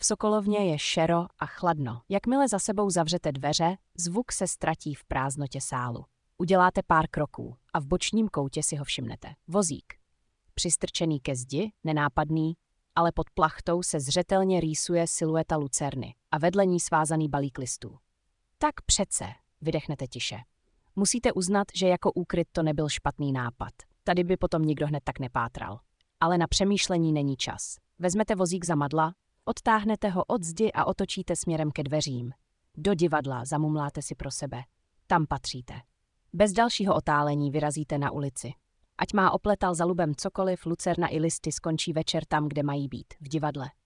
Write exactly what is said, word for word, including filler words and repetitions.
V Sokolovně je šero a chladno. Jakmile za sebou zavřete dveře, zvuk se ztratí v prázdnotě sálu. Uděláte pár kroků a v bočním koutě si ho všimnete. Vozík. Přistrčený ke zdi, nenápadný, ale pod plachtou se zřetelně rýsuje silueta lucerny a vedle ní svázaný balík listů. Tak přece, vydechnete tiše. Musíte uznat, že jako úkryt to nebyl špatný nápad. Tady by potom nikdo hned tak nepátral. Ale na přemýšlení není čas. Vezmete vozík za madla, odtáhnete ho od zdi a otočíte směrem ke dveřím. Do divadla zamumláte si pro sebe. Tam patříte. Bez dalšího otálení vyrazíte na ulici. Ať má opletal za lubem cokoliv, lucerna i listy skončí večer tam, kde mají být, v divadle.